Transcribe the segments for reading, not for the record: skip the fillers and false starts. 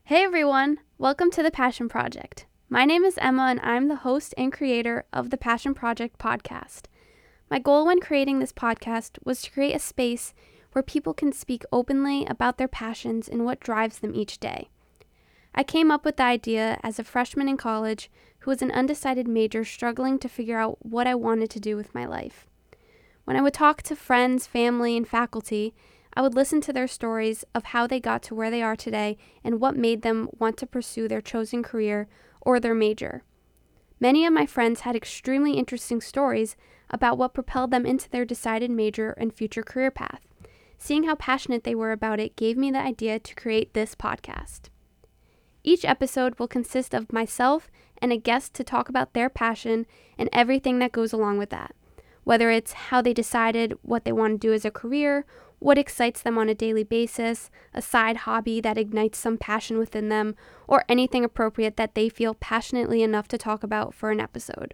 Hey everyone, welcome to The Passion Project. My name is Emma and I'm the host and creator of the Passion Project podcast. My goal when creating this podcast was to create a space where people can speak openly about their passions and what drives them each day. I came up with the idea as a freshman in college who was an undecided major struggling to figure out what I wanted to do with my life. When I would talk to friends, family, and faculty, I would listen to their stories of how they got to where they are today and what made them want to pursue their chosen career or their major. Many of my friends had extremely interesting stories about what propelled them into their decided major and future career path. Seeing how passionate they were about it gave me the idea to create this podcast. Each episode will consist of myself and a guest to talk about their passion and everything that goes along with that, whether it's how they decided what they want to do as a career, what excites them on a daily basis, a side hobby that ignites some passion within them, or anything appropriate that they feel passionately enough to talk about for an episode.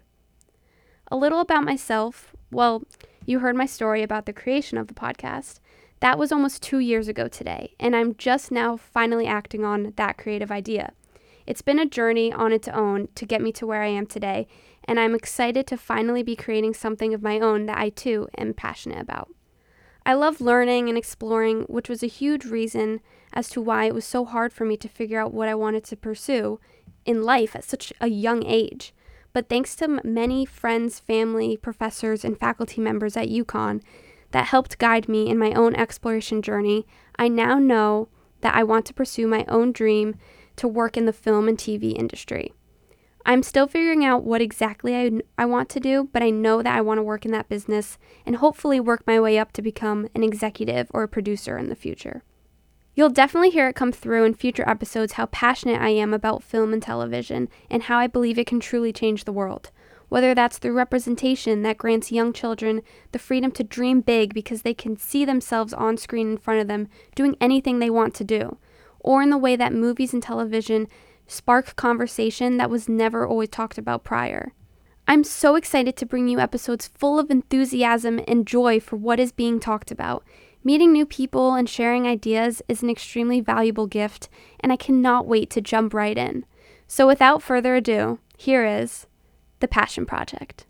A little about myself. Well, you heard my story about the creation of the podcast. That was almost 2 years ago today, and I'm just now finally acting on that creative idea. It's been a journey on its own to get me to where I am today, and I'm excited to finally be creating something of my own that I too am passionate about. I love learning and exploring, which was a huge reason as to why it was so hard for me to figure out what I wanted to pursue in life at such a young age. But thanks to many friends, family, professors, and faculty members at UConn that helped guide me in my own exploration journey, I now know that I want to pursue my own dream to work in the film and TV industry. I'm still figuring out what exactly I want to do, but I know that I want to work in that business and hopefully work my way up to become an executive or a producer in the future. You'll definitely hear it come through in future episodes how passionate I am about film and television and how I believe it can truly change the world, whether that's through representation that grants young children the freedom to dream big because they can see themselves on screen in front of them doing anything they want to do, or in the way that movies and television spark conversation that was never always talked about prior. I'm so excited to bring you episodes full of enthusiasm and joy for what is being talked about. Meeting new people and sharing ideas is an extremely valuable gift, and I cannot wait to jump right in. So without further ado, here is The Passion Project.